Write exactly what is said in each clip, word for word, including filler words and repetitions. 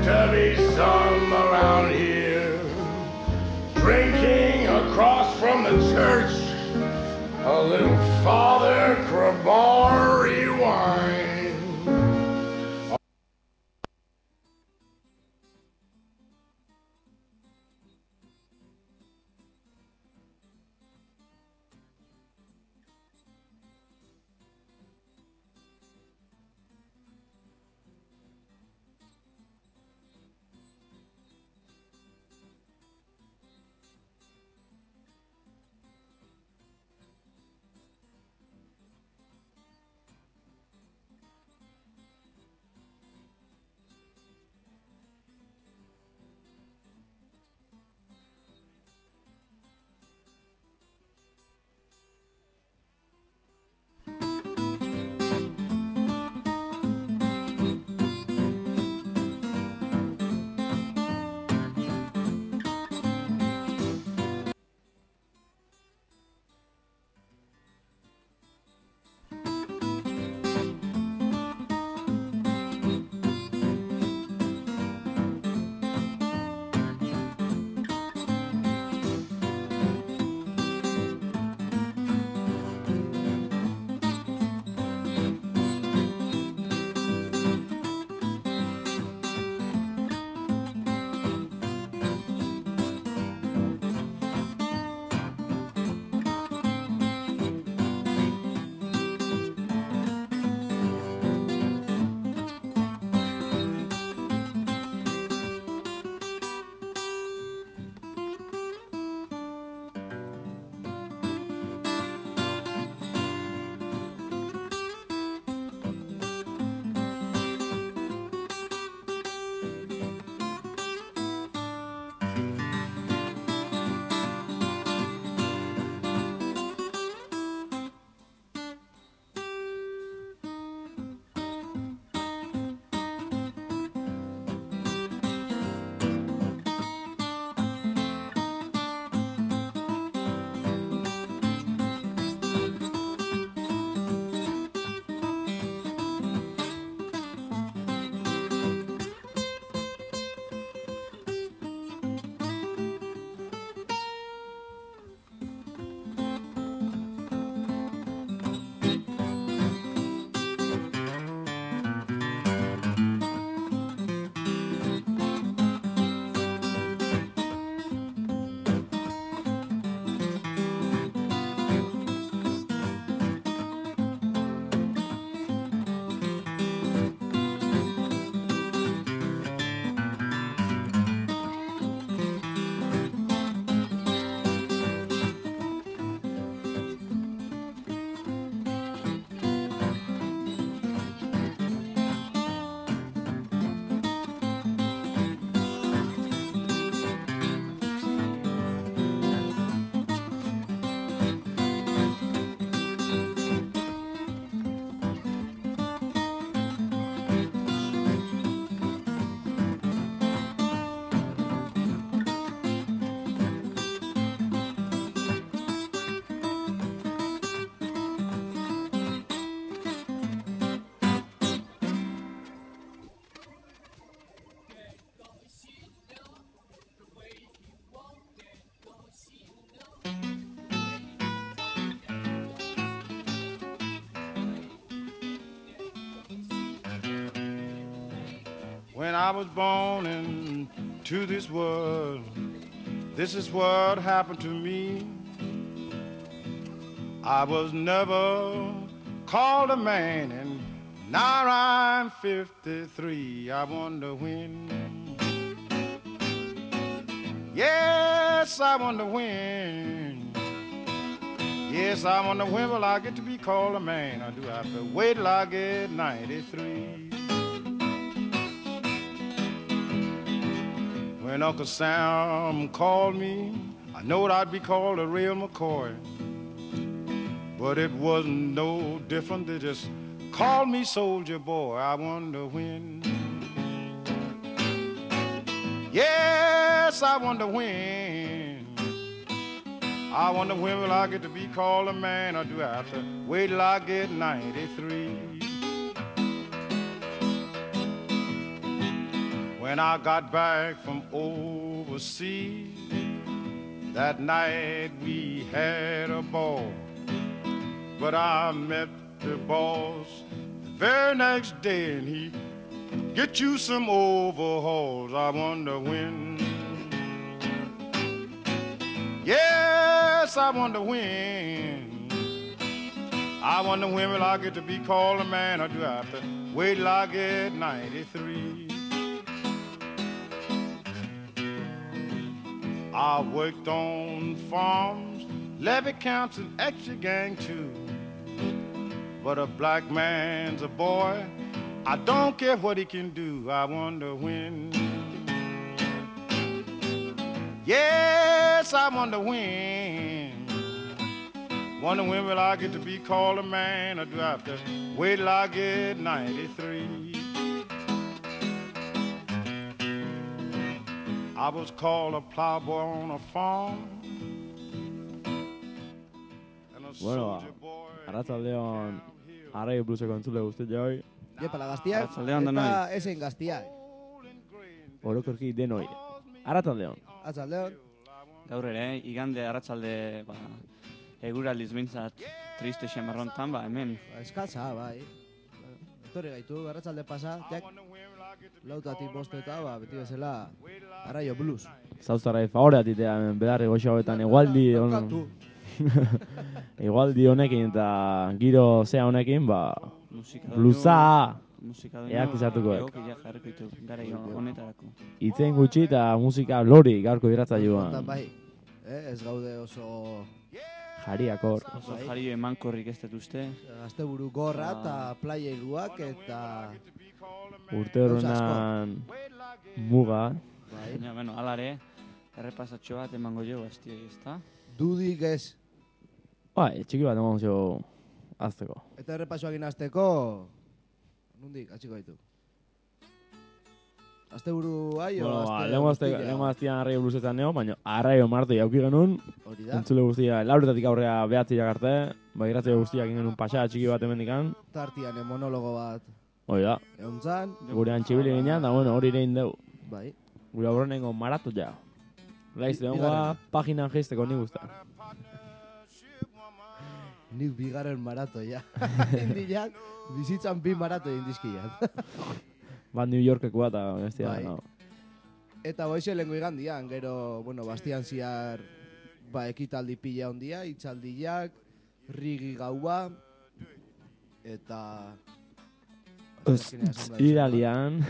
to be some around here, drinking across from the church a little Father Crabari wine. When I was born into this world, this is what happened to me. I was never called a man, and now I'm fifty-three. I wonder when. Yes, I wonder when. Yes, I wonder when will I get to be called a man, or do I have to wait till I get ninety-three? When Uncle Sam called me, I knowed I'd be called a real McCoy. But it wasn't no different, they just called me soldier boy. I wonder when. Yes, I wonder when. I wonder when will I get to be called a man, or do I have to wait till I get ninety-three? When I got back from overseas, that night we had a ball. But I met the boss the very next day, and he get you some overhauls. I wonder when. Yes, I wonder when. I wonder when will I get to be called a man, or do I have to wait till I get ninety-three? I worked on farms, levee camps, and extra gang too. But a black man's a boy, I don't care what he can do. I wonder when. Yes, I wonder when. Wonder when will I get to be called a man, or do I have to wait till I get ninety-three? I was called a plowboy on a farm. Bueno, arratsaldeon Arraio Blueseko entzule guzti joi. Jepa la gaztiak, eta ezen gaztiak. Orokorki denoi. Arratsaldeon. Arratsaldeon. Gaur ere, igande arratsalde ba, eguraldiz behintzat triste xamarrontan, ba, hemen. Ba, eskatza, bai. Etorri gaitu, arratsalde pasa, jak, lautatik bosteta, ba, beti bezala, Arraio Blues. Zauztarrai favorea titea, bedarri goxo hauetan egualdi on... Egualdi honekin eta giro zea honekin, ba... Bluesa! Eak izartuko ek. Egokiak jarriko ditu, gara honetarako. Itzen gutxi eta musika lori gaurko irratza joan. Bai, eh, ez gaude oso... Jariakor. Oso jari emankorrik ez detuzte. Asteburu gorra eta playailuak eta... Urte horrenan muga. Baina, bueno, alare, errepasatxo bat emango jo, aztioi, ezta? Dudik ez. Bai, txiki bat emango jo azteko. Eta errepasoak inazteko... Nundik, atxiko gaitu. Asteburu ai o bueno, aste... Lengo azte, lengo aztean Arraio Bluesetan neo, baina Arraio Marte jauki genuen. Hori da. Entzule guztia, lauretatik aurrea behatziak arte, ba irratze guztiak ingen un pasa txiki bat emendikan. Tartian monologo bat. Hori da. Euntzan. Gure antxibili ginen, da bueno, hori irein deu. Bai. Gure aurrenengo maratu ja. Laiz deongoa, paginan geisteko nik usta. Nik bigarren marato, ja. Indiak, bizitzan bi marato indizkiat. Bat New Yorkeko bat, bestia, bai. no. Eta boixe lengo igandian, gero, bueno, bastian ziar, ba, ekitaldi pila ondia, itzaldiak, rigi gaua, eta... Iralian,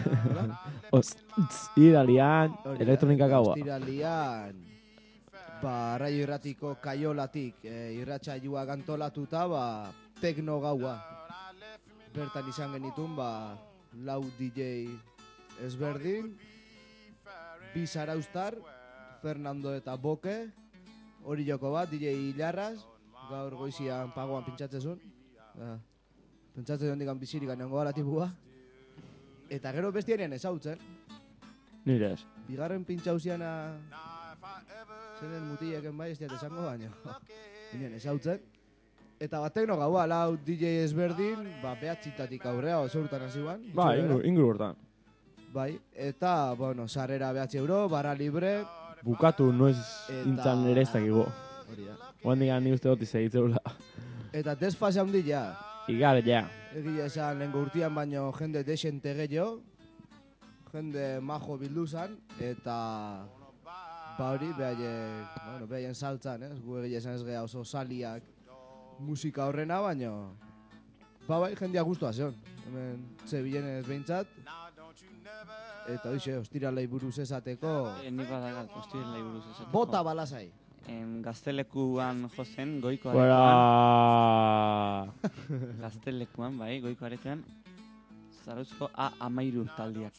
Iralian, elektronika gaua. Iralian, ba, Arraio Irratiko kaiolatik e, irratsaioa gantolatuta, ba, tekno gaua. Bertan izan genitun, ba, lau D J ezberdin, bi zaraustar, Fernando eta Boke, hori joko bat, D J Ilarraz, gaur goizian pagoan pintzatzezun. Uh, Pentsatzen hondikan bizirik anongo gara tipua. Eta gero bestianean ezautzen. Nire ez. Bigarren pintxauziana... Zenen mutieken bai, ez diat esango baino. Ginen ezautzen. Eta bat tekno gaua, lau D J ezberdin, ba, behatzitatik aurrea, oso urtan hasi guan. Ba, inguru hortan. Bai, eta, bueno, sarrera behatzi euro, barra libre. Bukatu noiz intzan ere ez dakigu. Hori da. Guandikan ni uste dut izegitzeula. Eta desfase handi ja. Igar, ja. Egia esan, lengo urtian baino jende desente gehiago. Jende majo bildu zan, eta... Ba hori, behaien, bueno, behaien saltzan, ez? Gu egia esan ez geha oso saliak musika horrena, baino... Ba bai, jendia guztua zion. Hemen, zebilenez behintzat. Eta hoxe, ostiralei buruz esateko... E, nik badagat, ostiralei buruz esateko. Bota balazai. En gaztelekuan jozen, goiko aretoan. Gaztelekuan, bai, goiko aretoan. Zarauzko A amairu taldiak.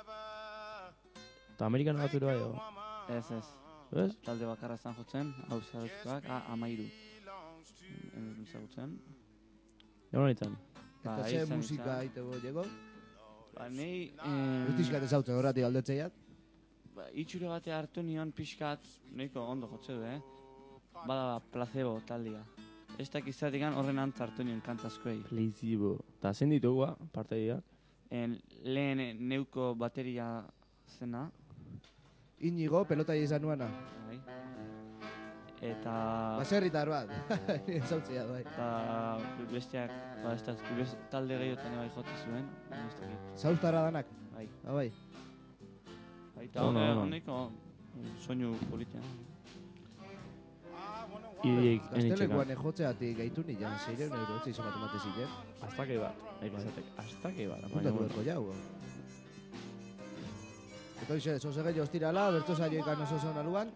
Eta Amerikan batzure bai, Ez, ez. Ez? Talde bakarra zan jotzen, hau zarauzkoak A amairu. Ezagutzen. Egon nintzen. Eta ze musika aitego llego? Ba, nahi... Ez dizkat ezautzen horretik aldetzeiat. Ba, itxure bate hartu nion pixkat, nahiko ondo jotze du, eh? Bada placebo taldia. Ez dakizatik horren antz hartu nion kantazkoei. Placebo. Eta zen ditugu, parteiak? En, lehen neuko bateria izena. Inigo, pelotai izan nuana. Bai. Eta... Baserritar bat. Zautzea, bai. Eta besteak, ba, ez da, beste talde gehiotan bai joti zuen. Ez dakit. Zauztarra danak. Bai. Ah, bai. Bai, eta Ono, ono. honeko soinu politia. Ideik Gaztelekuan ejotzeatik gaitu nian, zeireun euro, etxe izan bat emate ziren. Aztake bat, nahi pasatek, aztake bat. Apuntatu berko jau. Eta hoxe, zoze gehi ostirala, bertso saioikan oso zon aluan.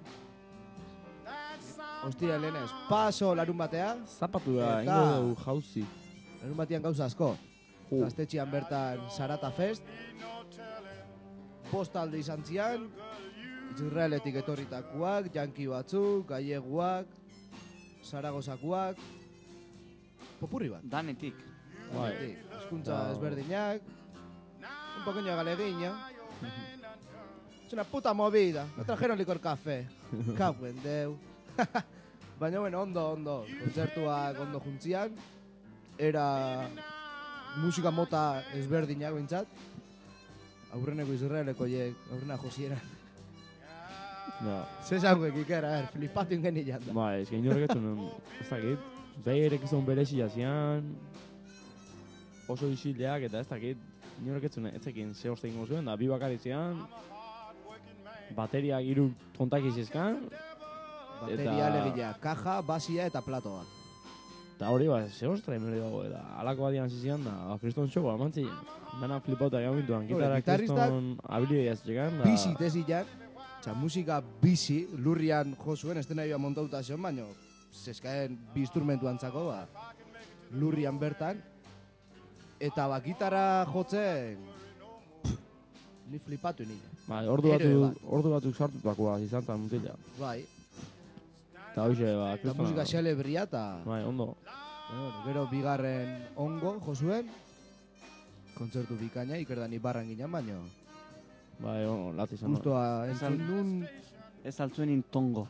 Ostira helenez, paso larun batea. Zapatu da, Eta- ingo dugu jauzi. Larun batean gauza asko. Ju. Gaztetxean bertan Sarata Fest. Postalde izan zian. Israeletik etorritakoak, janki batzuk, galleguak, Zaragozakoak. Popurri bat. Danetik. Bai. Eskuntza Ba. ezberdinak. Un pequeño galeguiño. Es una puta movida. No trajeron licor café. Cago en Deu. Baina, bueno, ondo, ondo. Kontzertuak ondo juntzian. Era musika mota ezberdinak behintzat. Aurreneko Israeleko hiek, aurrena josiera. Ja. Zezangoek ikera, er, flipatu ingen hilan da. Bai, ez que inorek etzun, ez dakit. Behirek izan berezia zian, oso isileak eta ez dakit, inorek etzun, etzekin ze hoste ingo zuen, da bi bakari zian, bateriak hiru tontak izizkan, Bateria alegila, kaja, basia eta plato bat. eta hori ba, ze hostra emere dago, eta alako badian zizian, da, kriston txoko, amantzi, dana flipauta egon gintuan, gitarra gitarristak kriston habilidea ez llegan, da, Bizi teziak, txa, musika bizi, lurrian jo zuen, estenarioa montauta zion, baino, zeskaen bi instrumentu antzako, ba, lurrian bertan, eta ba, gitarra jotzen, pff, ni flipatu nire. bai, ordu Heroe batzuk, bat. ordu batzuk sartutakoa izan zan mutila, Bai, eta hoxe, ba, eta kristona, musika xelebria, eta bai, ondo, bueno, gero bigarren ongo jo zuen, kontzertu bikaina, ikerdani barran ginen, baino, bai, ono, lat izan da. guztua entzun Esan- nun, Ez altzuen intongo.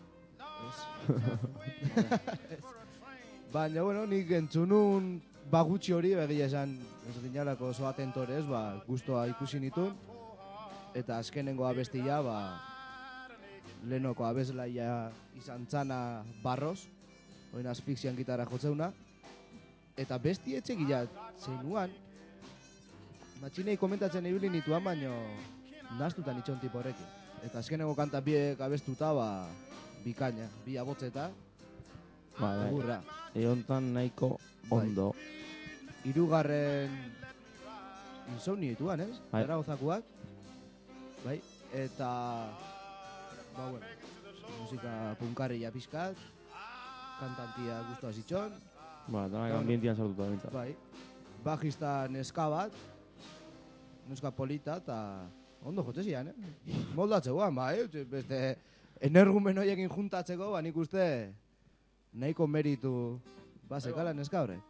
baina, bueno, nik entzunun bagutxi hori, begia esan, ez ginalako oso atentorez, ba, guztua ikusi nitun, eta azkenengo abestia, ba, lehenoko abeslaia izan zana barroz, oin asfixian gitarra jotzeuna, eta besti etxe gila zeinuan, matxinei komentatzen ibili nituan, baino naztutan itxon tipo horrekin. Eta azkenengo kanta biek abestuta, ba, bikaina, bi abotzeta, Bai, bai. egurra. Egontan nahiko Bai. ondo. Hirugarren insomnio dituan, ez? Bai. Zaragozakoak. Bai, eta ba, bueno, musika punkarria pizkat, kantantia guztua zitxon, Ba, danak Bueno. ambientian sartuta bintzat. bai, bajista neska bat, neska polita, eta ondo jote zian, eh? Moldatzegoan, bai, beste energumen horiekin juntatzeko, ba, nik uste nahiko meritu bazekala neska horrek.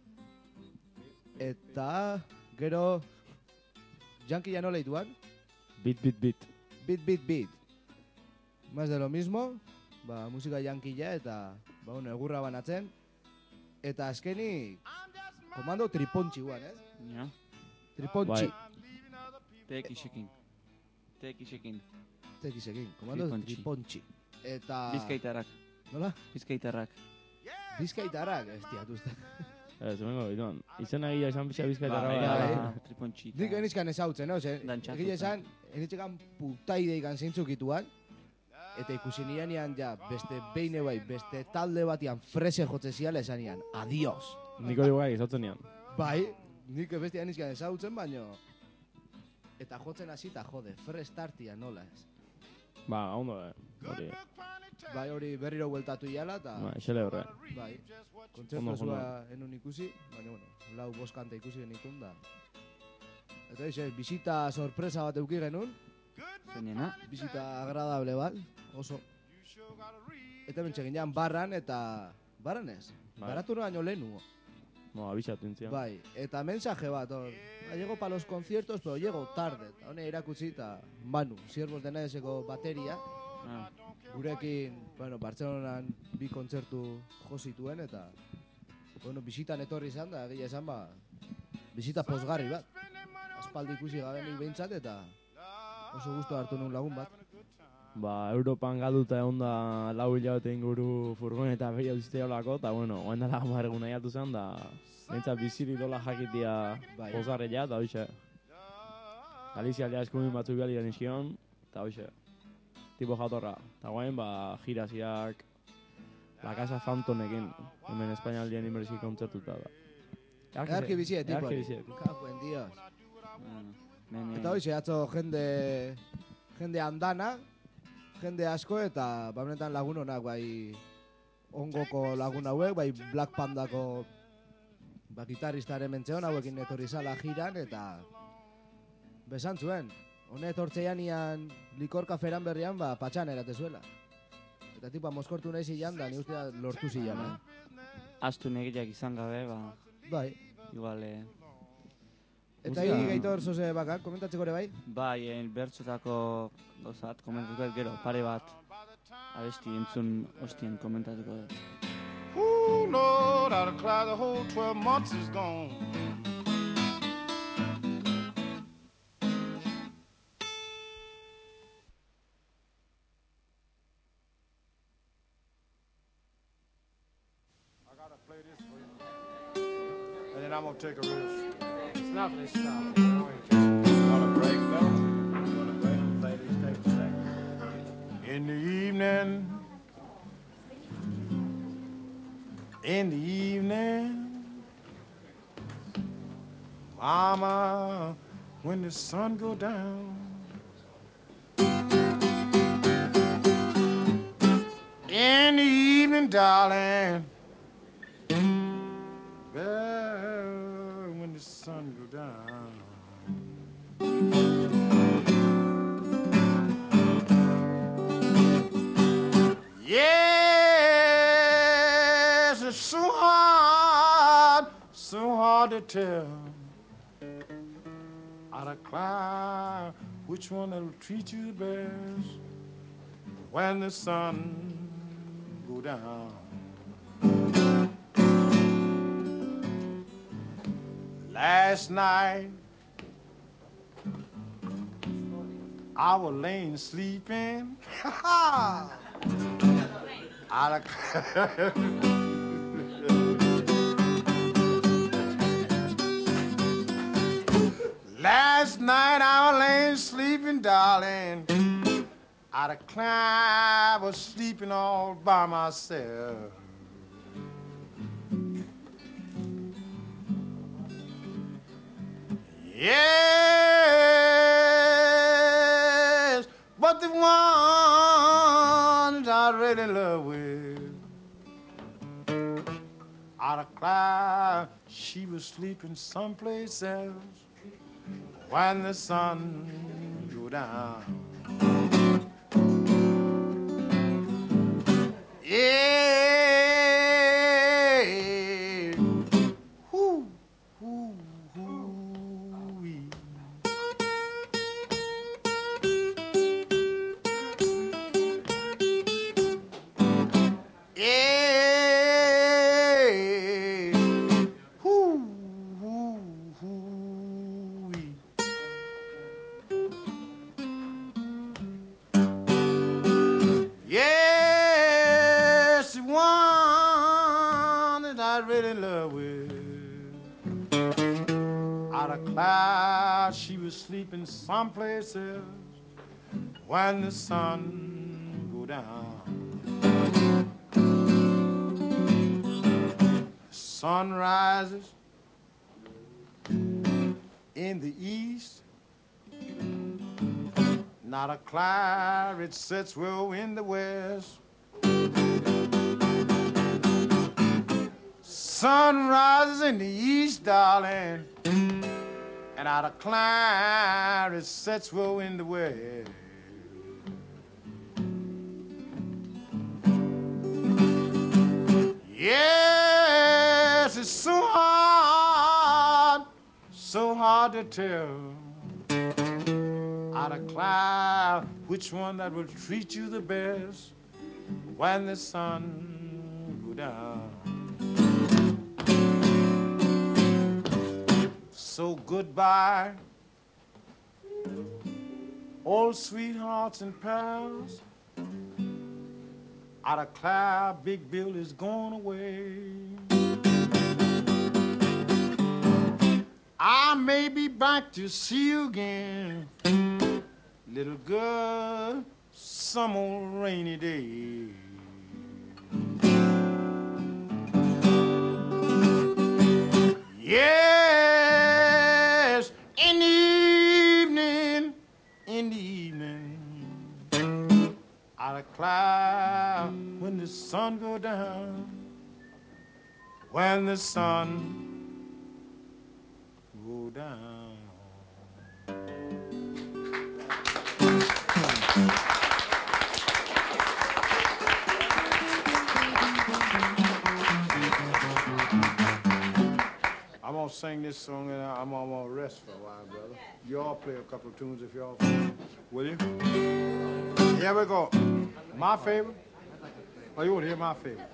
Eta gero Jankia nola ituan, Bit, bit, bit. beat, beat, beat. Más de lo mismo, ba, musika jankila eta ba, bueno, egurra banatzen. Eta azkenik, komando tripontxi guan, ez? Ja. Tripontxi. Bai. Tekixekin. Tekixekin. Tekisekin, komando Tripontxi. tripontxi. Eta... Bizkaitarrak. Nola? Bizkaitarrak. Bizkaitarrak, ez tiatuzte. Ez, hemengo, ituan. Izena egia esan pixa bizkaitarra Bai, bai. bai. ba, tripontxita. Nik enizkan ezautzen, no? Zer, Dantxatuta. egia esan, enitzekan putaide ikan zeintzuk ituan. Eta ikusi nianean ja, beste beine bai, beste talde batian frese jotze ziala esan nian, adios. Niko dugu gai, izautzen nian. Bai, nik beste enizkan ezautzen, baino... Eta jotzen hasita jode, fresh tartia nola ez. Ba, ondo, eh. Hori, Bai, hori berriro bueltatu iala, eta... ba, xele horre. Bai, kontzertu Ondo, zua enun ikusi, baina, bueno, lau boskante ikusi genitun da. Eta hoxe, bisita sorpresa bat euki genuen, Zeinena. bisita agradable bat, oso. Eta bentsa ginean barran, eta... Barran ez? Bai. Baratu baino lehenu. No, abixatu intzian. Bai, eta mensaje bat, hor. "Ah, llego pa los conciertos, pero llego tarde. Eta hone irakutsi, eta Manu, Siervos de Nadeseko bateria, Ah, gurekin, bueno, Bartzelonan bi kontzertu jo zituen, eta, bueno, bisitan etorri izan da, egia esan, ba, bisita posgarri bat. Aspaldi ikusi gabenik behintzat, eta Oso gustu hartu nun lagun bat. Ba, Europan galduta egon da lau hilabete inguru furgoneta behia usteolako, eta bueno, oen dela hamar egun nahiatu zen, da bentsat biziri dola jakitia Bai. pozarreia, eta hoxe. Galizia aldea eskumin batzuk behar diren izkion, eta hoxe. Tipo jatorra. Eta guain, ba, jiraziak La Casa Phantomekin, hemen Espainialdien inbersi kontzertuta da. Earki bizie, tipo. Earki bizie. Kapuen, dios. Bueno, Eta hoxe, atzo jende, jende andana, jende asko, eta bamenetan lagun honak, bai, ongoko lagun hauek, bai Black Pandako ba, gitarristaren mentzeon, hauekin etorri zala jiran, eta besan zuen. Honet hortzeian ian likor kaferan berrian, ba, patxan eratezuela. Eta tipa moskortu nahi zilan, da ni ustea lortu zilan, eh? astu negiak izan gabe, ba, Bai. igual, eh, Eta hi, Gaitor, zoze bakak, komentatzeko ere bai? bai, eh, bertxotako gauzat komentatuko dut, gero, pare bat abesti entzun ostien komentatuko dut. Ooh, Lord, I'd cry the whole twelve months is gone. I gotta play this for you. And then I'm gonna take a risk. It's not this stuff. You wanna break though? You wanna break and play these tapes today? In the evening. In the evening, Mama, when the sun go down, in the evening, darling, well, when the sun go down, yes, it's so hard, so hard to tell. I'd cry which one that'll treat you the best when the sun go down. Last night I was laying sleeping. I'd Last night I was laying sleeping, darling. I'd have climbed, I was sleeping all by myself. Yes, but the one I really love with, I'd have climbed, she was sleeping someplace else. When the sun go down, yeah, whoo, whoo, whoo-wee. Yeah, whoo, whoo, whoo-wee. Yes, the one that I really love with, out of cloud, she was sleeping someplace else when the sun go down. The sun rises in the east, not a cloud, it sets well in the west. Sun rises in the east, darling, and out of cloud, it sets well in the west. Yes, it's so hard, so hard to tell. Out of cloud, which one that will treat you the best when the sun go down. So goodbye, old sweethearts and pals. Out of cloud, Big Bill is gone away. I may be back to see you again, little girl, some old rainy day. Yes, in the evening, in the evening, out of cloud, when the sun go down, when the sun go down. I'm gonna sing this song and I'm gonna rest for a while, brother. You all play a couple of tunes if y'all will you? Here we go. My favorite? Oh, you want to hear my favorite?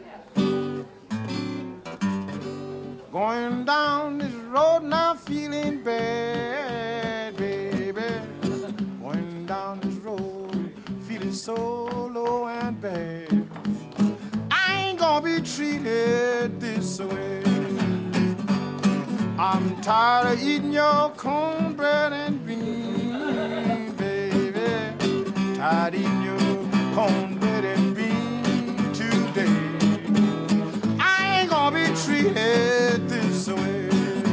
Going down this road now feeling bad, baby. Going down this road feeling so low and bad. I ain't gonna be treated this way. I'm tired of eating your cornbread and beans, baby. Tired of eating your cornbread and beans today. I ain't gonna be treated this way.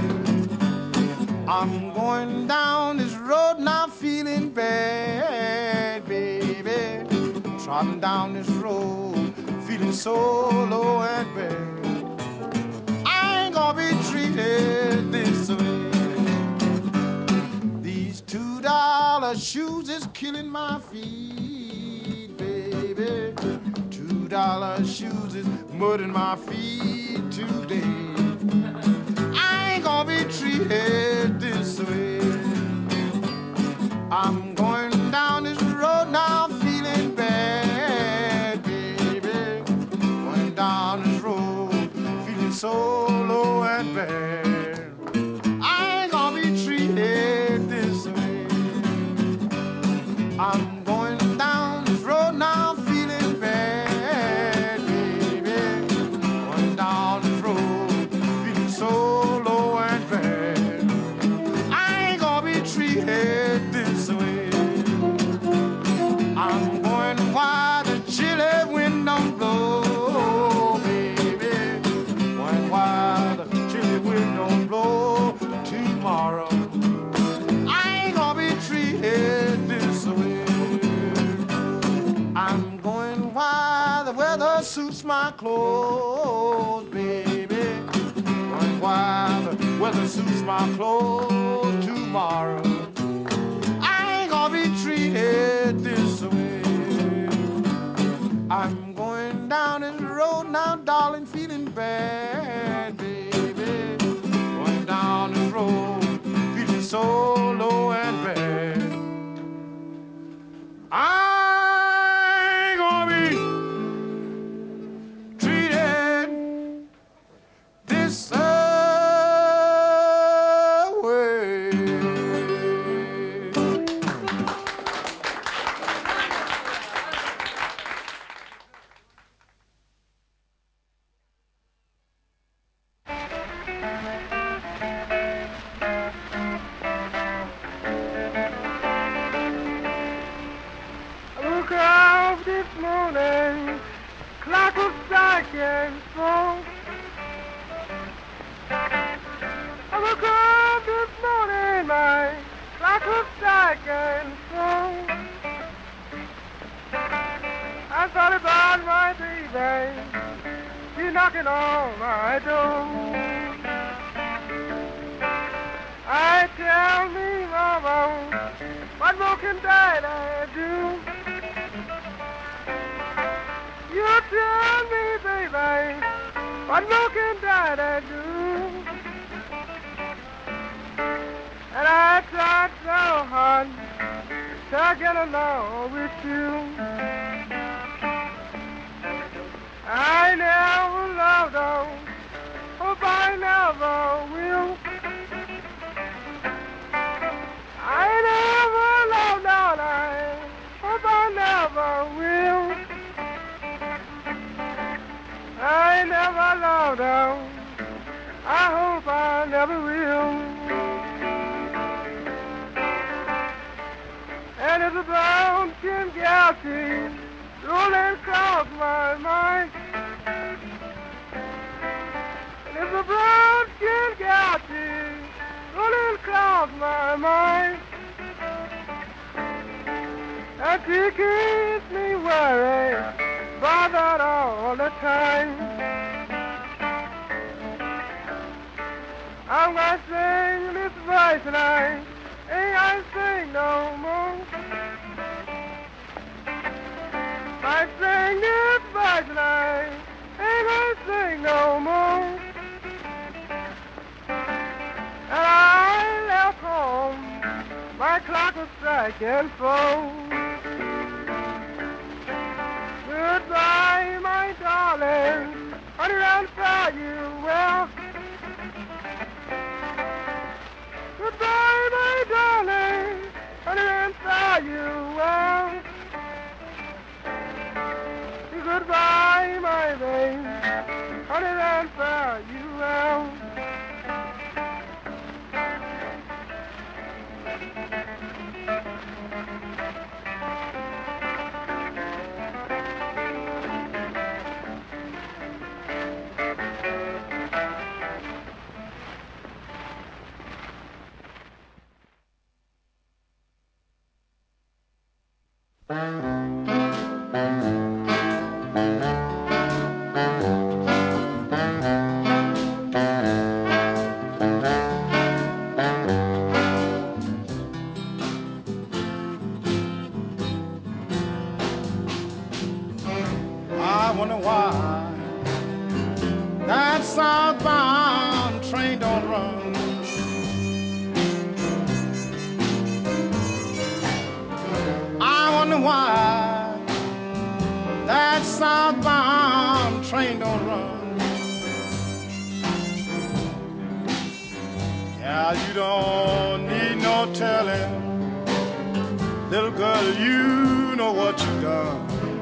I'm going down this road now feeling bad, baby. Trotting down this road feeling so low and bad. I ain't gonna be treated this way. These two dollar shoes is killing my feet, baby. Two dollar shoes is mudding my feet today. I ain't gonna be treated this way. I'm going down this road now feeling bad, baby. Going down this road feeling so low and bad. I ain't gonna be treated this way. I'm going down this road now feeling bad, baby. Going down this road feeling so low and bad. I ain't gonna be treated this way. I'm going while the chilly wind don't blow, baby. Going while the chilly wind don't blow tomorrow. I ain't gonna be treated this way. I'm going while the weather suits my clothes, baby. Going while the weather suits my clothes tomorrow. I ain't gonna be treated this way. I'm going down this road now, darling, feeling bad, baby. Going down this road, feeling so low and bad. I ain't gonna be treated this way. I woke up this morning, clock was striking four. I woke up this morning, my clock was striking four. I thought about my baby, she knocking on my door. I tell me, mama, what more can daddy do? You tell me, baby, what more can daddy do? And I tried so hard to get along with you. I never loved her, hope I never will. I never loved her, I And if the brown skin gal keeps rolling across my mind, and if the brown skin gal keeps rolling across my mind, and she keeps me worried about that all the time. I'm gonna sing this verse tonight, ain't I sing no more. I sing this verse tonight, ain't I sing no more. And I left home, my clock was striking four. Goodbye, my darling, honey, I'll fare you well. Goodbye, my darling, honey, I'll fare you well. Goodbye, my babe, honey, I'll fare you well. I wonder why that southbound train don't run. I wonder why that southbound train don't run. Yeah, you don't need no telling, little girl, you know what you done.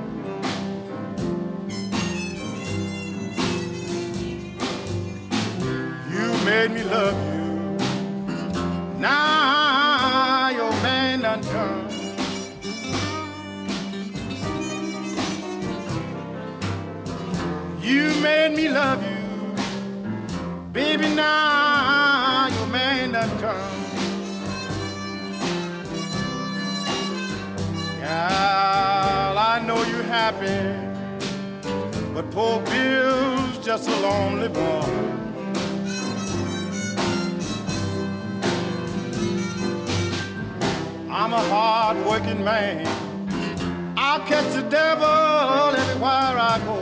Made me love you. Now your man done come. You made me love you, baby. Now your man done come. Girl, I know you're happy, but poor Bill's just a lonely boy. I'm a hard-working man. I'll catch the devil everywhere I go.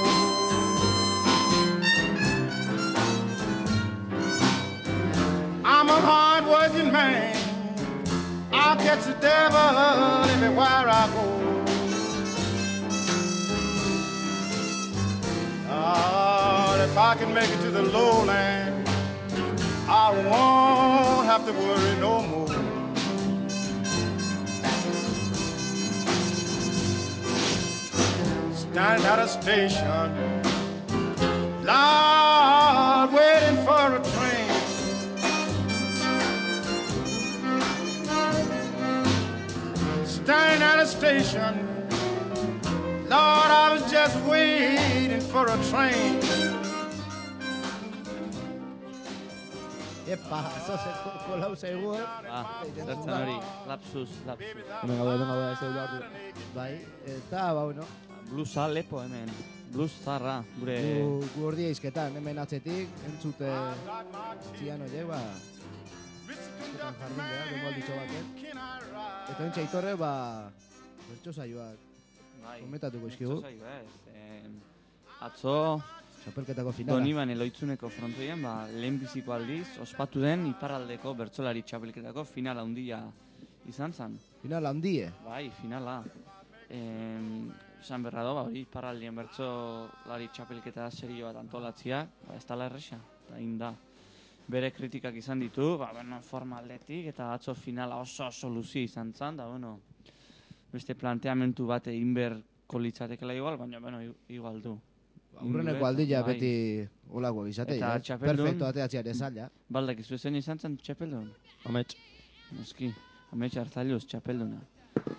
I'm a hard-working man. I'll catch the devil everywhere I go. Oh, if I can make it to the lowland, I won't have to worry no more. Standing at a station, Lord, waiting for a train. Standing at a station, Lord, I was just waiting for a train. Epa, zozeko kolau zaigu, eh? Ah, zertzen hori, lapsus, lapsus. Hemen gaude, hemen gaude, ez dut hartu. Bai, eta, ba, bueno, Bluesa lepo hemen, blues zarra, gure... gu, gu ordia izketan, hemen atzetik, entzute zian horiek, ba, izketan jardun behar, dengo alditxo baten. Eta entxe aitorre, ba, bertso saioak Bai, komentatuko izkigu. bertso saioa ez. Eh, atzo, Txapelketako finala. Doniban eloitzuneko frontoian, ba, lehenbiziko aldiz, ospatu den iparraldeko bertsolari txapelketako finala handia izan zen. Finala handie. Bai, finala. Eh, Esan berra do, ba, hori iparraldien bertsolari txapelketa serio bat antolatzia, ba, ez dala erresa, eta inda. Bere kritikak izan ditu, ba, bueno, forma aldetik, eta atzo finala oso oso luzia izan zen, da, bueno, beste planteamentu bat egin beharko litzatekela igual, baina, bueno, igual du. Aurreneko aldia beti olako izate, Eta ja. txapeldun- Perfecto ateatziare zaila. Baldak izu ezen izan zen txapeldun? Amets. Noski, amets hartzailuz txapelduna.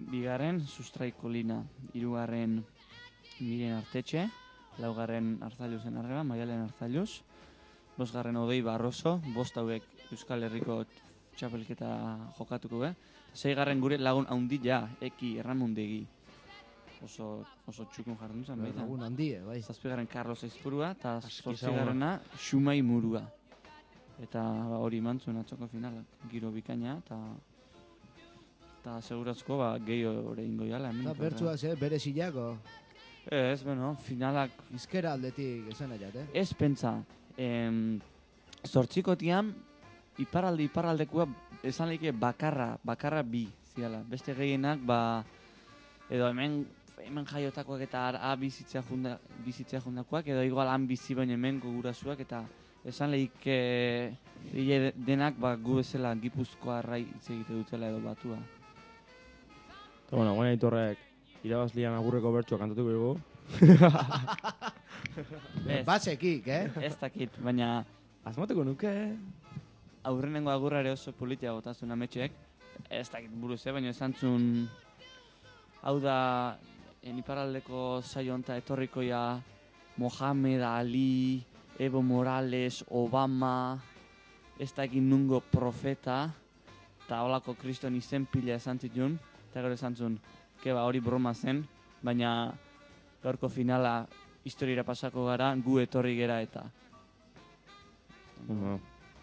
bigarren Sustraiko Lina, hirugarren Miren Artetxe, laugarren Arzailuzen Arreba, Maialen Arzailuz, bosgarren Odei Barroso, bost hauek Euskal Herriko txapelketa jokatuko be, seigarren gure lagun haundi ja, Eki Erramundegi, oso, oso txukun jardun zen, baita. Lagun handie, bai. Zazpigarren Carlos Aizpurua, eta zortzigarrena Xumai Murua. Eta ba, hori mantzuen atzoko finalak, giro bikaina, eta eta segurazko ba, gehiago ere ingo jala. Eta bertsuak ze, bere silako. Ez, bueno, finalak... Izkera aldetik esan aiat, eh? Ez pentsa, em, zortzikotian, iparalde iparaldekua esan lehike bakarra, bakarra bi, ziala. Beste gehienak, ba, edo hemen, hemen jaiotakoak eta a bizitzea, junda, bizitzea jundakoak, edo igual han bizi baino hemen gogurasuak, eta esan lehike e, denak ba, gu bezala Gipuzkoa arrai hitz egite dutela edo batua. Eta, bueno, guain aitorrek irabazlian agurreko bertsoa kantatuko dugu. Basekik, eh? Ez dakit, baina... Azmateko nuke, aurrenengo agurra ere oso politia botazun ametxeek. Ez dakit buruz, eh? Baina esan zuen... Hau da, eniparaldeko saio honta etorrikoia Mohamed Ali, Evo Morales, Obama, ez dakit nungo profeta, eta holako kriston izen pila esan zituen, eta gero esan zuen, keba hori broma zen, baina gaurko finala historiara pasako gara, gu etorri gera eta. no.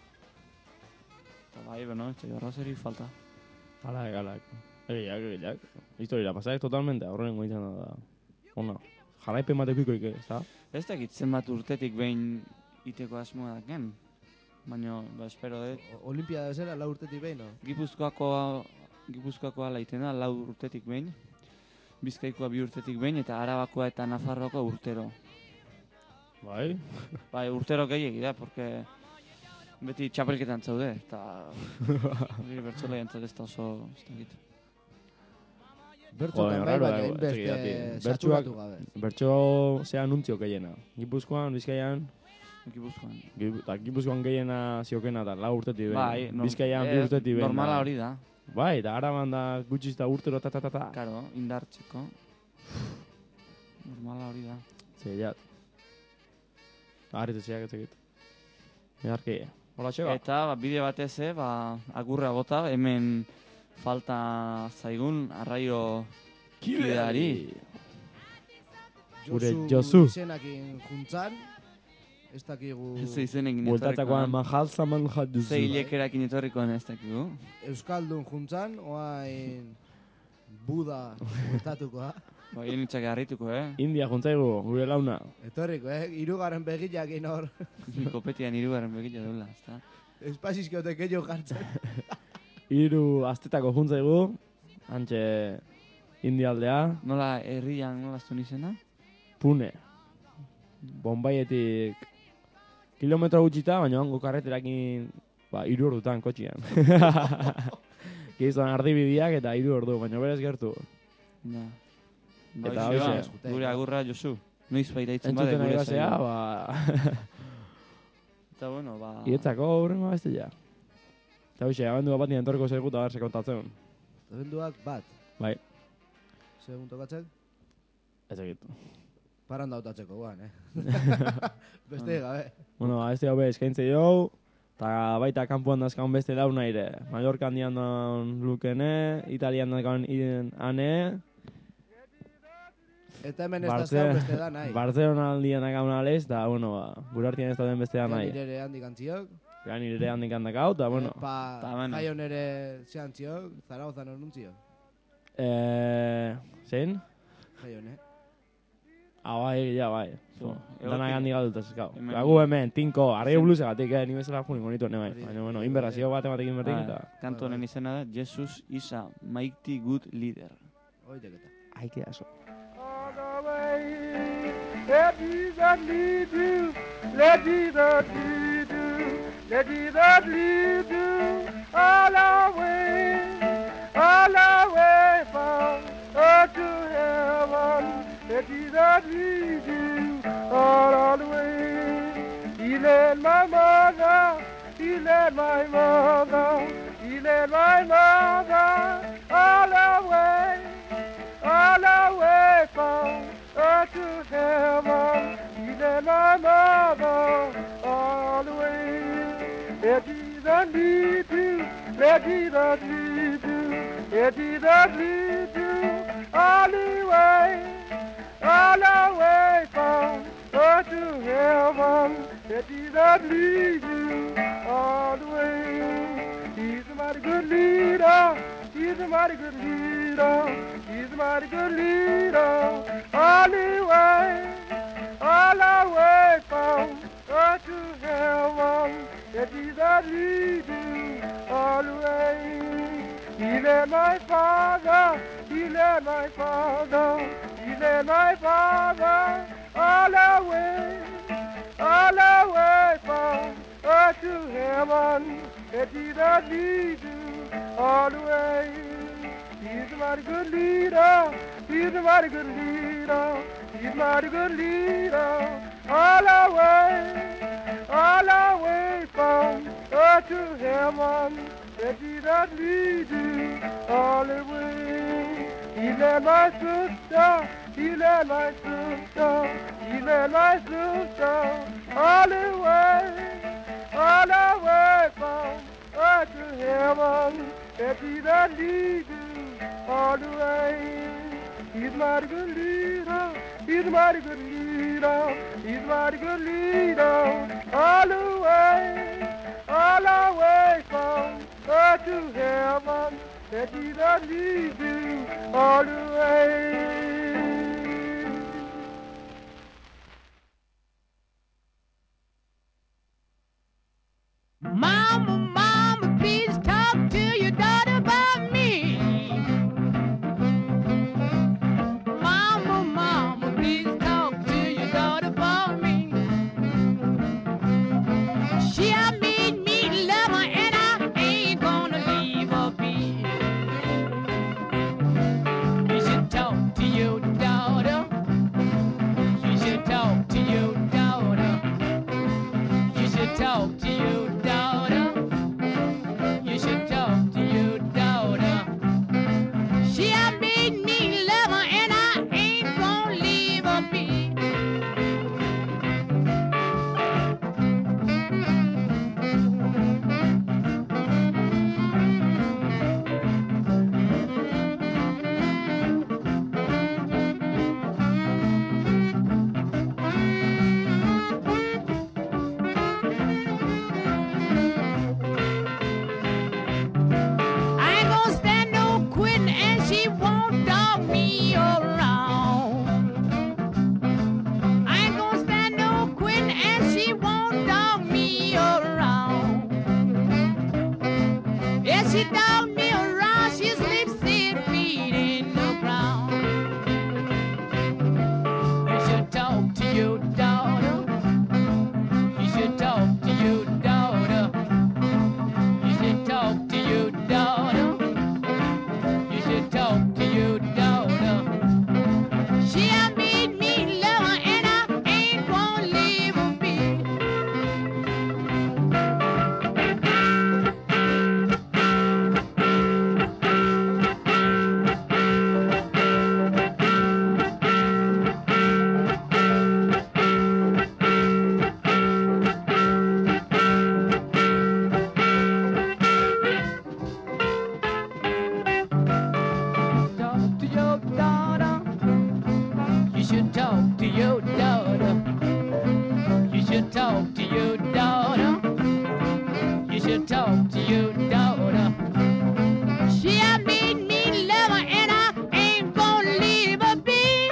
Eta bai, beno, etxe garrazeri falta. Alak, alak. Egiak, egiak. Historiara pasaik totalmente, aurrenengo izan da. Ona, jarraipen bateko ikoik, ez da? Ez dakit zenbat urtetik behin iteko asmoa daken, baina, ba, espero dut. Olimpiada zera, lau urtetik behin, no? Gipuzkoako, Gipuzkoakoa laitena, lau urtetik behin, Bizkaikoa bi urtetik behin, eta Arabakoa eta Nafarroakoa urtero. Bai? Bai, urtero gehiagi da, porque beti txapelketan zaude, eta hori bertzola jantzat ez da oso, ez dakit. Bertxokan bai, raro, baina bai, inbeste bertsuak- saturatu gabe. Bertso zea anuntzio gehiena. Gipuzkoan, Bizkaian, Gipuzkoan. Gip- eta Gipuzkoan gehiena ziokena da, lau urtetik behin. Bai, no, Bizkaian, bi eh, urtetik behin. normala da. hori da, Bai, eta Araban da gutxiz eta urtero ta ta ta ta. karo, indartzeko. Normala hori da. Zeiat. Arritzeak ez egit. Egarki, hola txega. Eta ba, bide batez, eh, ba, agurra bota, hemen falta zaigun arraio kideari. Gure Josu Josu. izenakin juntzan, ez dakigu Ez izenekin Bueltatakoan etorrikoan. manjalza manjat duzu. Ze hilekerakin etorrikoan ez dakigu. Euskaldun juntzan, oain Buda bultatukoa. Ba, hien itxak harrituko, eh? India juntzaigu, gure launa. Etorriko, eh? Hirugarren begillakin hor. Kopetian hirugarren begila duela, ezta? Espazizkiotek gehiago jartzen. Hiru astetako juntzaigu, antxe India aldea, Nola herrian nola zuen izena? Pune. Bombaietik kilometro gutxita, baina hango karreterakin ba, iru ordutan kotxian. Gizan ardibidiak eta iru ordu, baina berez gertu. Ja. Eta Ba, hoxe. gure agurra Josu. Noiz baita itzen bade Entzuten gure nahi basea, saioa. ba... Eta bueno, ba... Ietzako horrengo beste ja. Eta hoxe, abendu bat nien torko zaigu eta berse kontatzen. Abenduak bat. Bai, Segun tokatzen? ez egit. Paranda hautatzeko guan, eh? Beste gabe. Bueno, ba, este hobe eskaintze jau, eta baita kanpoan dazkaun beste launa ere. Mallorca handian daun lukene, Italian daun ane, Eta hemen ez Bartze- dazkau beste da nahi. Barcelona handian daun alez, eta bueno, ba, gure artian ez da den beste da nahi. Nire handik antziok. Gani ere handik handakau, eta bueno. Pa, Ta bueno. jaio nere zeantziok, Zaragozan onuntziok. Eh, zein? Jaio, ne? Ah, bai, ja, bai. Zu, Dana egoki- gandik galduta zeskau. Hemen- Gagu hemen, tinko, arrei Zen- blusegatik, eh, ni bezala juni bonito, ne bai. Hori- Baina, bueno, inberrazio bat ematekin berdik, Ah, eta... kantu honen izena da Jesus is a mighty good leader. Oitek eta. Aike aso. On the way, let Jesus lead you, let Jesus lead you, let Jesus lead you all the way, all the way from earth to heaven. Let Jesus lead you all, all the way. He led my mother, he led my mother, he led my mother all the way. lead you, let Jesus lead you, let Jesus lead you all the way, all the way from earth to heaven. Let Jesus lead you all the way. He's a mighty good leader. He's a mighty good leader. He's a mighty good leader. All the way, all the way from earth to heaven. Let Jesus lead you all the way. He led my father. He led my father. He led my father all the way, all the way from earth to heaven. Let Jesus lead you all the way. He's a mighty good leader. He's a mighty good leader. He's a mighty good leader. All the way, all the way from earth to heaven. Let Jesus lead you all the way. He led my sister. He led my sister. He led my sister all the way, all the way from earth to heaven. Let Jesus lead you all the way. He's a mighty good leader. He's a mighty good leader. He's a mighty good leader. All the way, all the way from earth to heaven. Let Jesus lead you all the way. Mama, mama, please talk to your daughter about me. Mama, mama, please talk to your daughter about me. She a made me love her and I ain't gonna leave her be. You should talk to your daughter. You should talk to your daughter. You should talk to your daughter. You should talk to your daughter. She a made me love her and I ain't gonna leave her be. I ain't gonna stand no quitting and she won't dog me around. I ain't gonna stand no quitting and she won't dog me around. Yeah, she dog me around, she sleeps six feet in the ground. You should talk to your daughter. You should talk to your daughter. You should talk to your daughter. You should talk to your daughter. She a made me love her and I ain't gonna leave her be. Talk to your daughter. You should talk to your daughter. You should talk to your daughter. You should talk to your daughter. She a made me love her and I ain't gonna leave her be.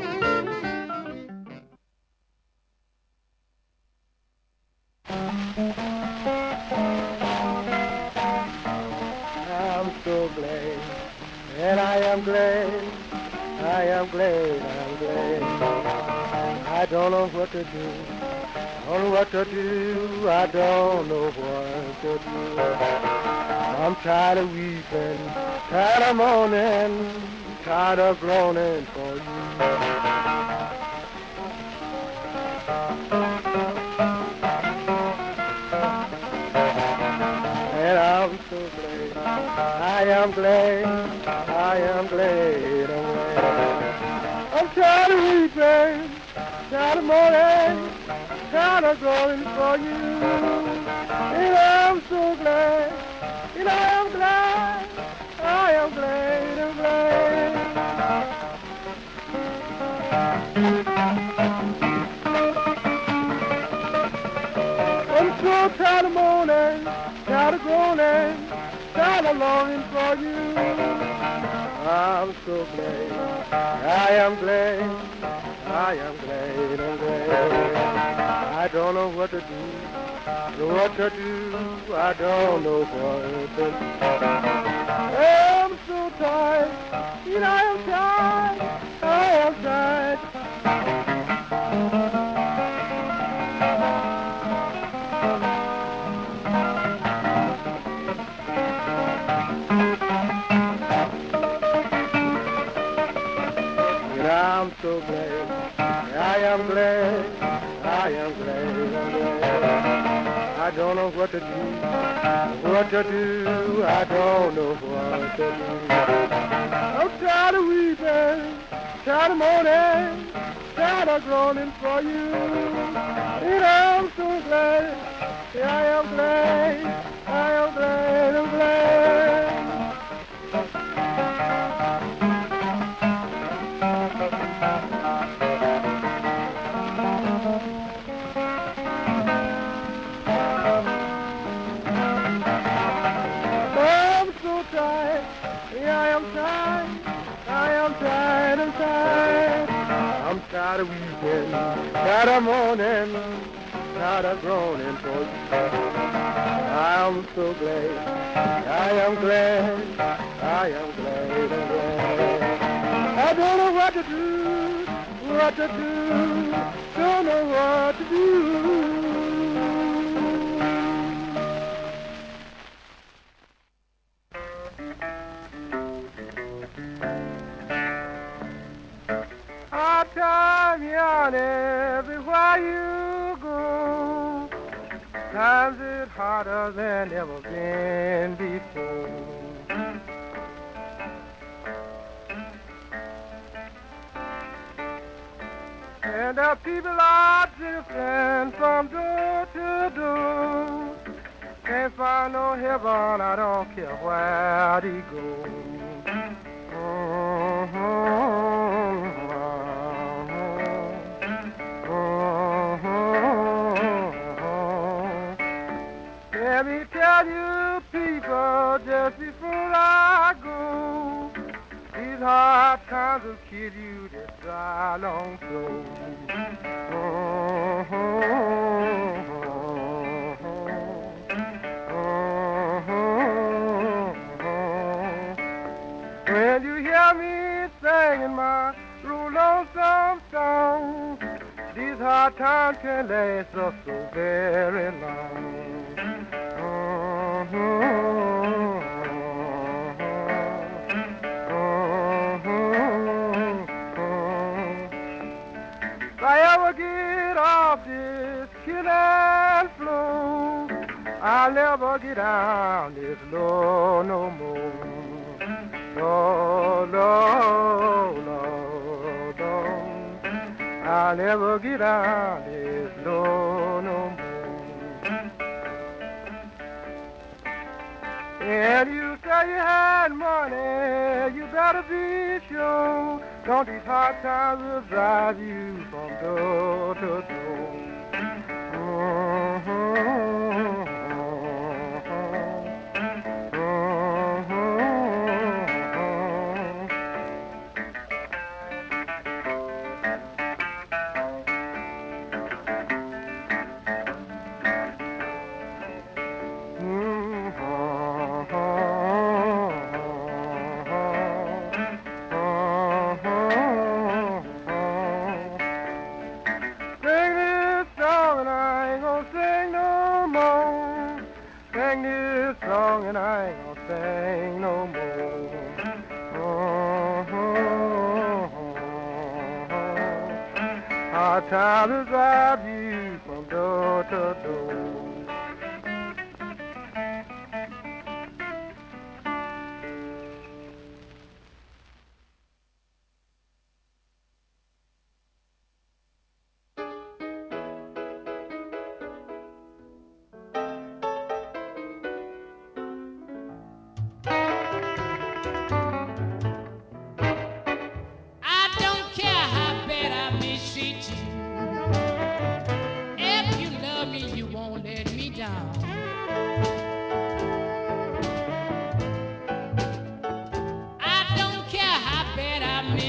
I'm so glad, and I am glad, I am glad, I'm glad. I don't know what to do, don't know what to do, I don't know what to do. I'm tired of weeping, tired of mourning, tired of groaning for you. And I'm so glad, I am glad, I am glad, I'm glad. I'm tired of weeping, tired of mourning, tired of groaning for you. And I'm so so glad, and I am glad, I am glad, I'm glad. I'm so tired of moaning, tired of groaning, tired of longing for you. I'm so glad, I am glad, I am glad, I'm glad. I don't know what to do, what to do, I don't know what to do. I'm so tired, and I am tired, I am tired. And I'm so glad, I am glad, I am glad, I'm glad. I don't know what to do, what to do, I don't know what to do. I'm tired of weeping, tired of moaning, tired of groaning for you. And I'm so glad, I am glad, I am glad, I'm glad. I'm so tired, yeah, I am tired, I am tired, I'm tired. I'm tired of weeping, tired of mourning, tired of groaning for you. I'm so glad, I am glad, I am glad, I'm glad. I don't know what to do, what to do, don't know what to do. Hard time on everywhere you go. Times it harder than ever been before. And the people are drifting from door to door. Can't find no heaven, I don't care where they go. Let me tell you, people, just before I go, these hard times will kill you this dry, long flow. When you hear me singing my real lonesome song, these hard times can last us so very long. If I ever get off this killing floor, I'll never get down this low no more. No, no, no, no. I'll never get down this low no more. And you say you had money, you better be sure. Don't these hard times will drive you from door to door. Sing this song and I ain't gonna sing no more. Sing this song and I ain't gonna sing no more. Hard times will drive you from door to door.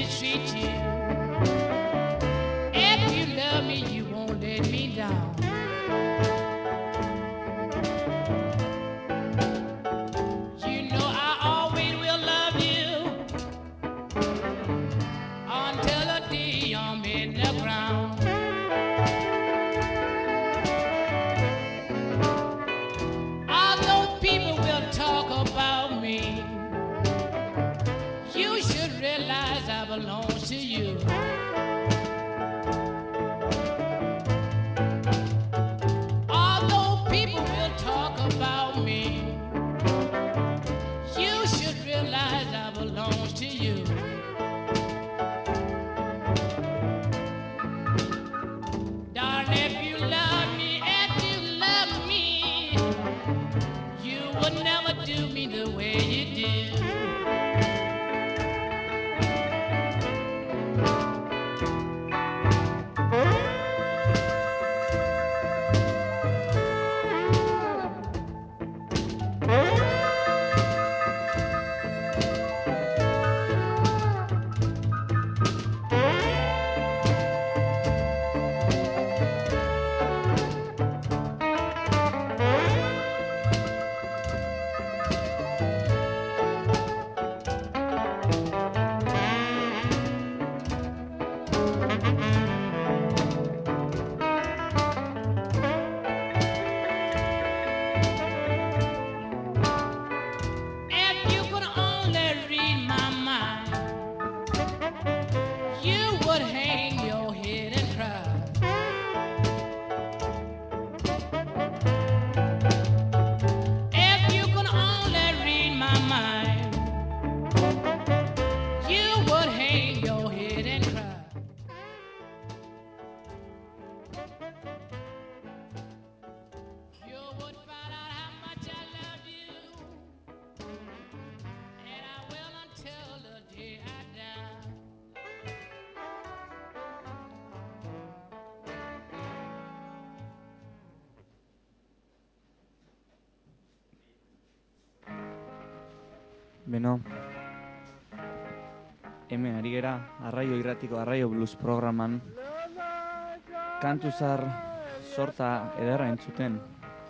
mistreat you. If you love me, you won't let me down. You know I always will love you until the day I'm in the ground. Although people will talk about me, you should realize I belong to you. Although people will talk about me, you should realize I belong to you. Darling, if you love me, if you love me, you would never do me the way you do. If you could only read my mind, you would hang your head and cry. If you could only read my mind, you would hang your head and cry. You would find out how much I love you, and I will until the day I die. Beno, hemen ari gera, Arraio Irratiko Arraio Blues programan, kantuzar sorta ederra entzuten.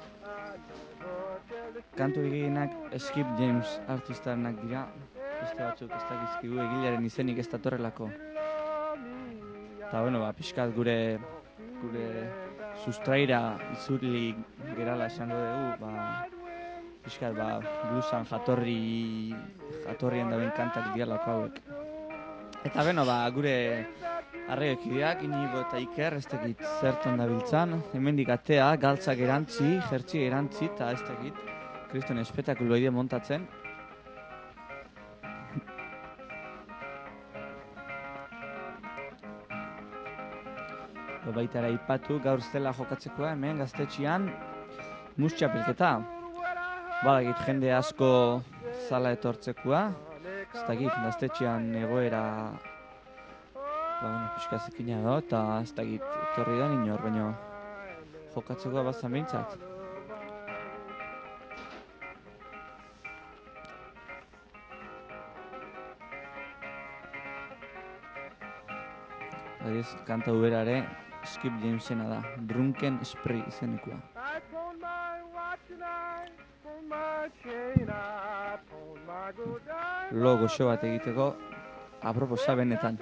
Kantu gehienak Skip James artistarenak dira, beste batzuk ez dakizkigu egilearen izenik ez datorrelako. Eta bueno, ba, pixkat gure, gure sustraira izurli gerala esango dugu, ba, pixkat ba, bluesan jatorri, jatorrien daben kantak dialako hauek. Eta beno, ba, gure arraiokideak, Inigo eta Iker, ez dakit zertan dabiltzan, hemendik atea, galtzak erantzi, jertzi erantzi, eta ez dakit, kriston espetakulo ide montatzen. Baitara ipatu, gaur zela jokatzekoa, hemen gaztetxean, mus txapelketa. Badakit jende asko zala etortzekoa, ez dakit gaztetxean egoera ba, bueno, pixkazekina da, eta ez dakit etorri da inor, baina jokatzekoa bazan behintzat. Adiz, kanta uberare, Skip Jamesena da, Drunken Spree izenikoa. Lo goxo bat egiteko, aproposa benetan.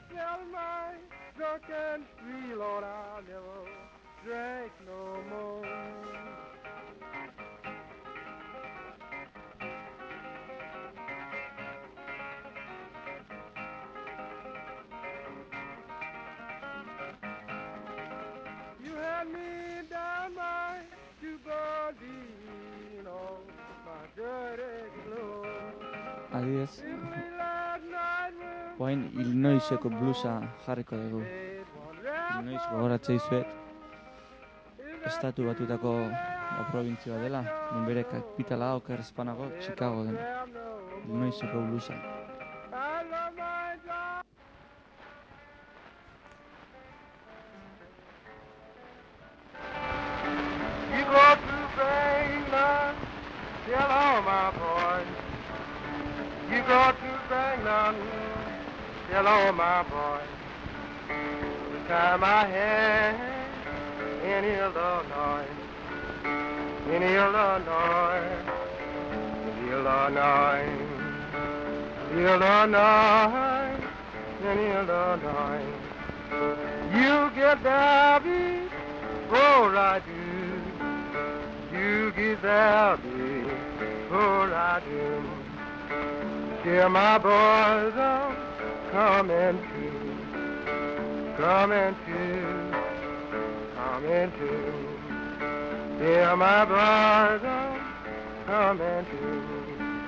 Adidez, oain Illinoiseko bluesa jarriko dugu. Illinois gogoratzea izuet, estatu batutako provintzia dela, non bere kapitala oker espanago, Chicago den. Illinoiseko bluesa. You go to England, tell all my boys. You go to England, Hello, my boy. Every time I had any Illinois, any Illinois, Illinois, Illinois, any Illinois. You get there before I do. You get there before I do. Dear, my boys are coming to, coming to, coming to. Dear, my boys are coming to.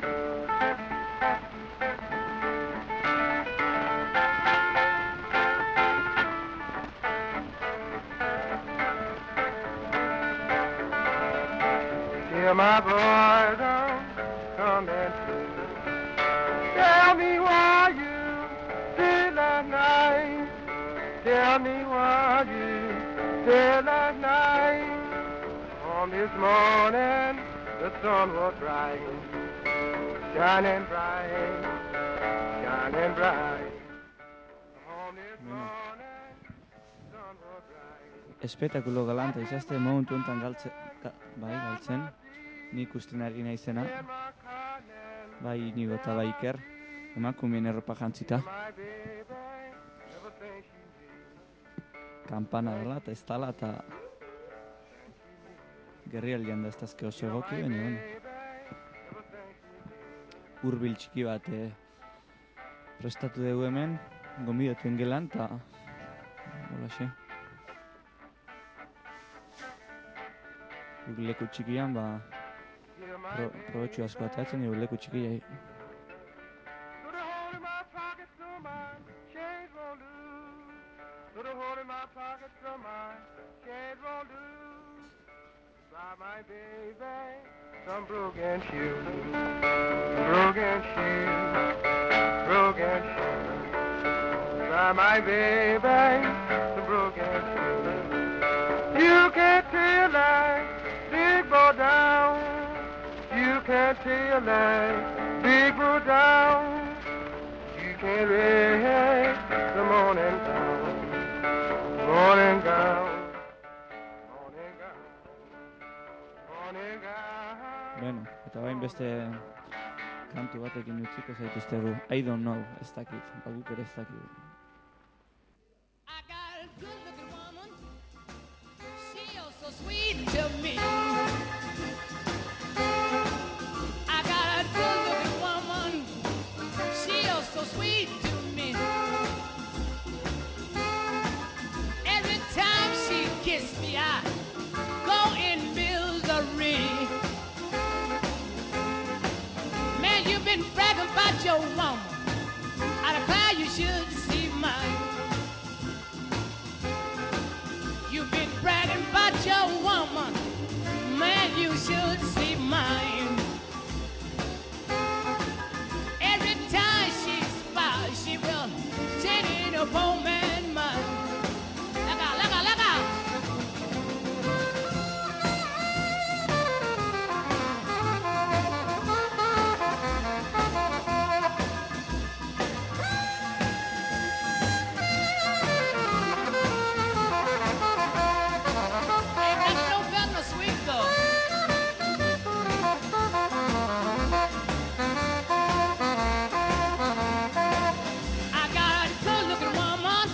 Dear, my boys are coming to. Tell me why you stayed last night. Tell me why you stayed last night. On this morning, the sun was bright, shining bright, shining bright. On this morning, the sun was bright. Espetakulo galanta izazte momentu enten galtzen, ga, bai, galtzen, nik usten ari naizena, bai Inigo eta bai Iker, emakumeen erropa jantzita. Kampana dela eta ez dala eta gerrialdean da ez dazke oso egoki, baina bueno. Hurbil txiki bat eh, prestatu dugu hemen, gonbidatuen gelan eta holaxe. Guk leku txikian, ba, pro, probetxu asko atatzen, egu leku txikiai. Put a hole in my pocket so my change won't lose. Put a hole in my pocket so my change won't lose. Buy my baby some broken shoes, broken shoes, broken shoes. Buy my baby some broken shoes. You can't tell that big boy down. You can't tell that big boy down. You can't read the morning gown, morning gown, morning gown, morning gown. Bueno, eta bain beste kantu batekin utziko zaituztegu. I don't know, ez dakit, baguk ere ez dakit. I got a good-looking woman. She oh so sweet to me. I got a good-looking woman. She oh so sweet to me. Every time she kisses me, I go in misery. Man, you've been bragging about your woman. I declare you should see mine. You've been bragging about your woman. Man, you should see mine. Every time she smiles, she will take in a poor man's mind. Look out, look out, look out. Ain't nothing no better than a sweet girl. I got a good-looking woman.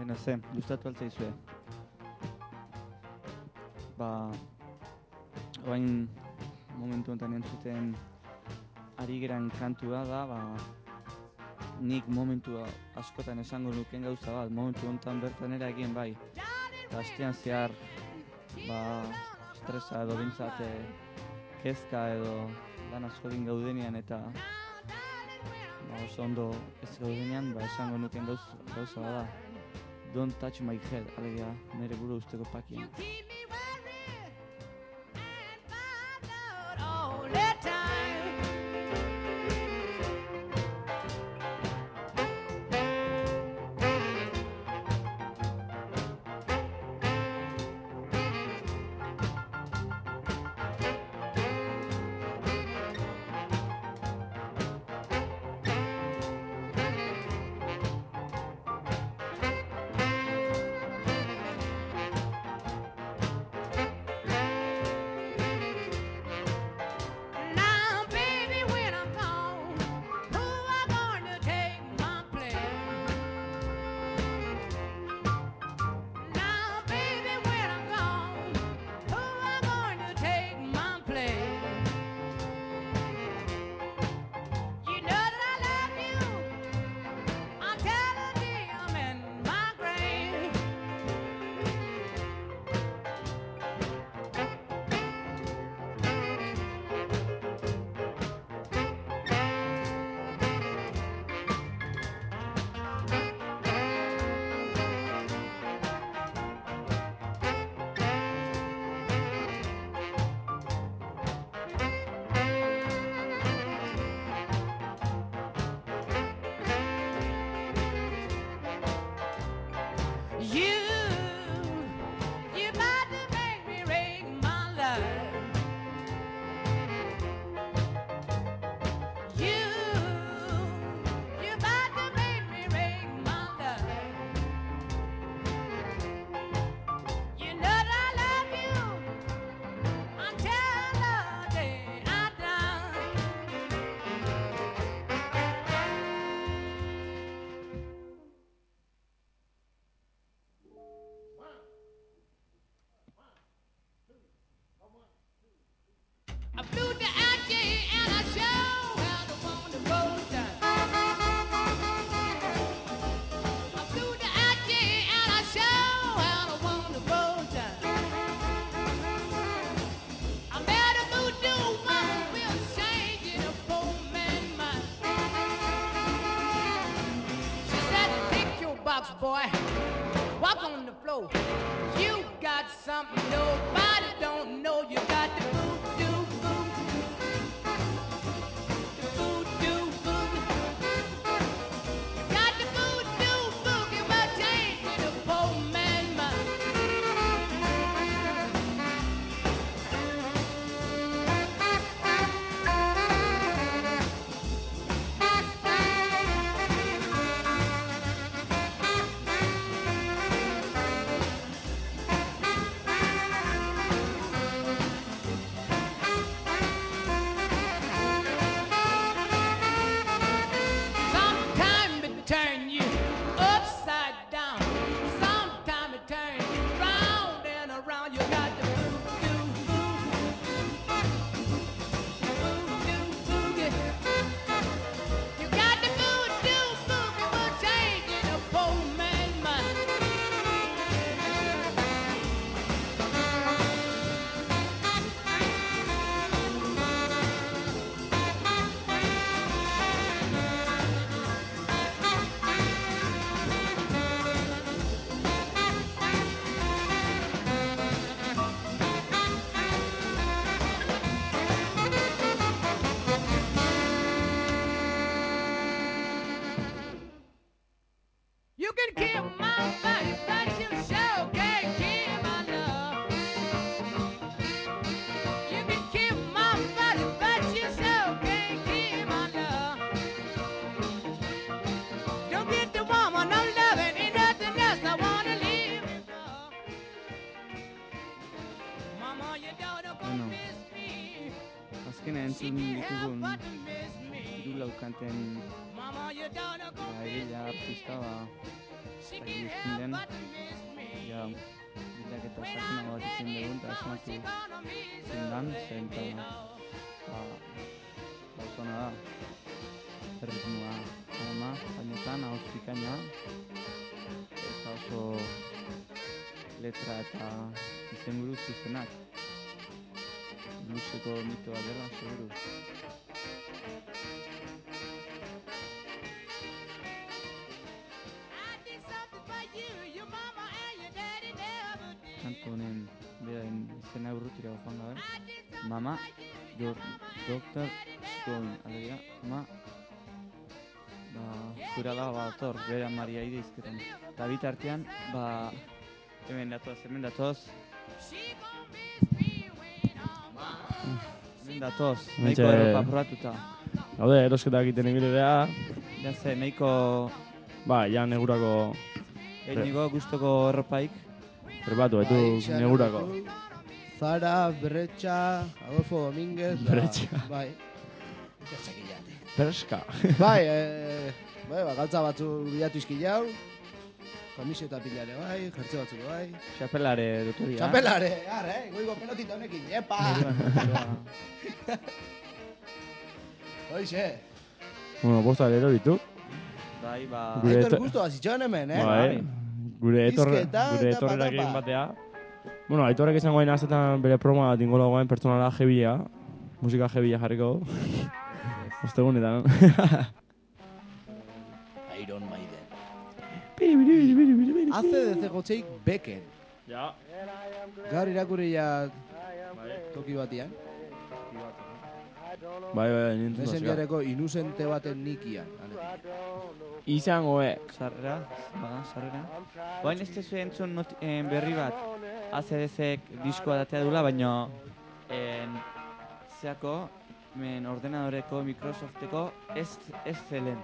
Bueno, ze, gustatu altzaizue. Ba, orain momentu honetan entzuten ari geran kantua da, ba, nik momentu askotan esango nuken gauza bat, momentu honetan bertan ere egin bai. Eta astean zehar, ba, estresa edo bintzat kezka edo lan asko egin gaudenean eta ba, oso ondo ez gaudenean, ba, esango nuken gauza, gauza bat da. Don't touch my head, alegia nire buru usteko pakian. I flew to Algiers and I sure had a wonderful time. I flew to Algiers and I sure had a wonderful time. I met a voodoo woman with changing a poor man's mind. She said, pick your box, boy, walk on the floor. You got something nobody don't know. You got the voodoo. Turn you upside down. Sometime it turns you round and around. You got the voodoo, voodoo boogie. You got the voodoo boogie for changing a poor man's mind. You can kill my body, but you sure can't kill my love. You can kill my body, but you sure can't kill my love. Don't get the woman I'm loving, ain't nothing else I wanna live for. Mama, you don't Bueno, miss me. azkena entzun ditugun du laukanten Mama, you don't ba, egila artista ba, egiten den, ja, bilaketa sakona bat egiten dugun, eta esmatu zindan, zen eta, ba, gauzona da, erritmoa, ama, bainetan, hauz pikaina, eta oso letra eta izenburu zuzenak. Blueseko mito bat dela, seguru. Kantu honen beraren izena urrutira joan gabe. Mama, your doctor is going. Alegia, ma, ba, zure alaba bat ator, bere Maria ide izketan. Eta bitartean, ba, hemen datoz, hemen datoz. Hemen datoz, nahiko Europa probatuta. Haude, erosketak egiten egitea. Ja ze, nahiko... Ba, ja negurako... Eginiko guztoko erropaik. Trebatu, baitu negurako. Zara, Berretxa, Adolfo Domínguez... Berretxa. Bai. Bertxakillate. Berska. Bai, eh, bai, ba, galtza batzu bilatu izkilau. Kamiseta pilare bai, jertze batzuk bai. Txapelare dutoria. Txapelare, arre, eh? Goigo pelotita honekin, epa! Hoixe. Bueno, bosta lero ditu. Bai, ba... Aitor gustu azitxoan hemen, eh? Bai, gure etorre, Izketa gure eta etorrekin patapa. batea. Bueno, Aitorrek izango gain azetan bere proma bat ingolo gain pertsonala jebia. Musika jebia jarriko. Ostegunetan. Iron Maiden. Biri, biri, biri, biri, biri, biri. A C D C gotzeik beken. Ja. Gaur irakurriak toki batian. Bai, bai, nintzen da. Messengerreko inusente baten nikian. Izango, e. Sarrera, bada, sarrera. Baina ez tezu entzun not, en, berri bat. A C D C-ek diskoa datea dula, baina en, zeako, men ordenadoreko, Microsofteko, ez, ez zelen.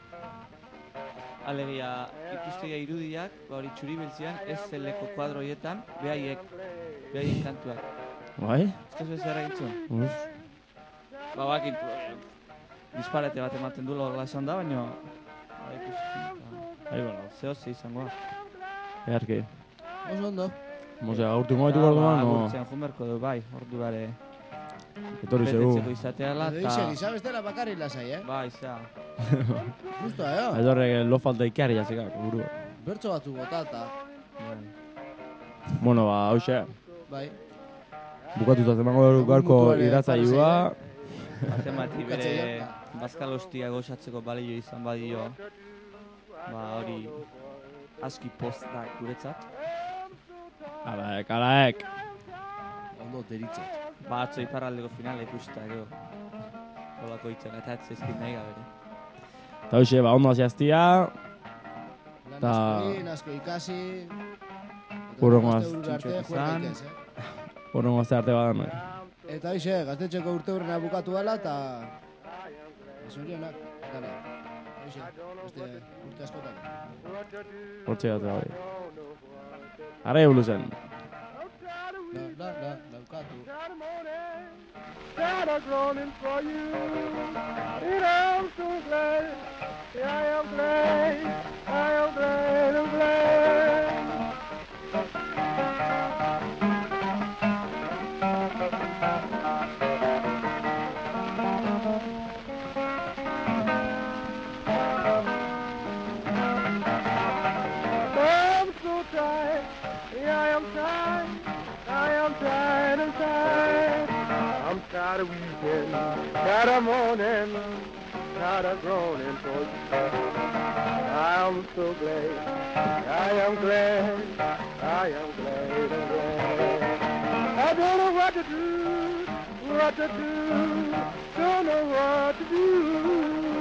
Alegia, ikustea irudiak, ba hori txuri beltzian, ez zeleko kuadroietan, behaiek, behaiek kantuak. Bai? Ez tezu ez zerra gintzun? Uf. Ba, bakit, disparate bat ematen du logla esan da, baina... Ba, ikusten. Bai, bueno. Zeo ze izangoa. Eharki. Oso ondo. Mosea, aurtu moetu gorduan, no? Agurtzen jumerko du, bai, ordu bare... Etorri zegu. Betetzeko izateala, eta... Eixek, izabestela bakarri lasai, eh? Bai, zea. Justo, eh? Aitorrek lo falta ikarri jazekak, buru. Bertso batzu botata. Bueno, ba, hauxe. Bai. Bukatuta zemango gaurko iratzaioa. Batemati bere bazkal hostia gozatzeko balio izan badio. Ba, hori... aski post da guretzat. Alaek, alaek. Ondo deritzat. Ba, atzo iparraldeko finala ikusita, gero. Olako hitzak, eta ez ezkin nahi gabere. Eta hoxe, ba, ondo aziaztia. Lan Ta- asko egin, asko ikasi. Hurrengo Eta urte arte txintxoak juergaik izan. ez, eh? Horrengo azte arte badan, nahi. Eta hoxe, gaztetxeko urte hurrena bukatu dela, eta... Zorionak, dale. Hoxe, beste urte askotako. Hortxe gata hori. Arra ebuluzen. La, la, la, laukatu. That I'm groaning for you. And I'm so glad. I am glad. I am glad. I'm glad. I'm so tired. I am tired. I am tired and tired. I'm tired of weeping, tired of mourning, tired of groaning for you. I am so glad, I am glad, I am glad and glad. I don't know what to do, what to do, don't know what to do.